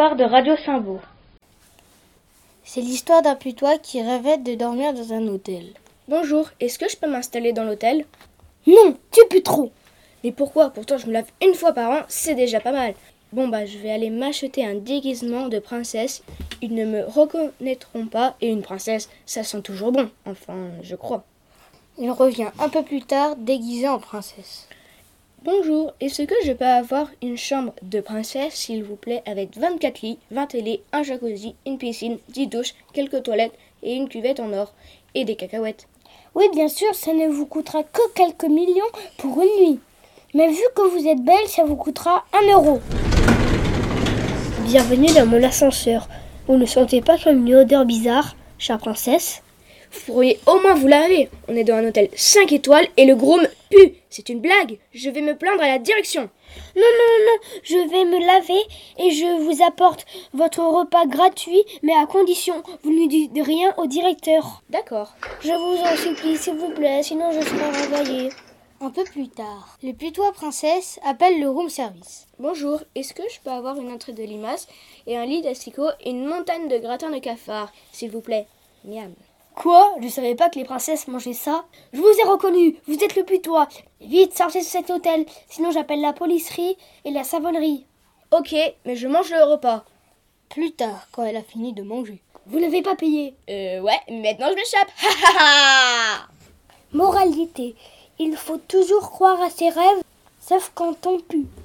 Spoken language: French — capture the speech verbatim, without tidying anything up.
histoire de Radio Saint-Beau. C'est l'histoire d'un putois qui rêvait de dormir dans un hôtel. Bonjour, est-ce que je peux m'installer dans l'hôtel? Non, tu pues trop. Mais pourquoi? Pourtant je me lave une fois par an, c'est déjà pas mal. Bon bah je vais aller m'acheter un déguisement de princesse. Ils ne me reconnaîtront pas et une princesse, ça sent toujours bon. Enfin, je crois. Il revient un peu plus tard déguisé en princesse. Bonjour, est-ce que je peux avoir une chambre de princesse, s'il vous plaît, avec vingt-quatre lits, vingt télés, un jacuzzi, une piscine, dix douches, quelques toilettes et une cuvette en or et des cacahuètes? Oui, bien sûr, ça ne vous coûtera que quelques millions pour une nuit. Mais vu que vous êtes belle, ça vous coûtera un euro. Bienvenue dans mon ascenseur. Vous ne sentez pas comme une odeur bizarre, chère princesse? Vous pourriez au moins vous laver. On est dans un hôtel cinq étoiles et le groom pue. C'est une blague. Je vais me plaindre à la direction. Non, non, non, non. Je vais me laver et je vous apporte votre repas gratuit, mais à condition, vous ne dites rien au directeur. D'accord. Je vous en supplie, s'il vous plaît, sinon je serai renvoyée. Un peu plus tard, le putois princesse appelle le room service. Bonjour, est-ce que je peux avoir une entrée de limaces et un lit d'asticots et une montagne de gratin de cafard, s'il vous plaît? Miam. Quoi? Je savais pas que les princesses mangeaient ça. Je vous ai reconnu, vous êtes le putois. Vite, sortez de cet hôtel, sinon j'appelle la policerie et la savonnerie. Ok, mais je mange le repas. Plus tard, quand elle a fini de manger. Vous n'avez pas payé. Euh, ouais, maintenant je m'échappe. Ha ha ha. Moralité, il faut toujours croire à ses rêves, sauf quand on pue.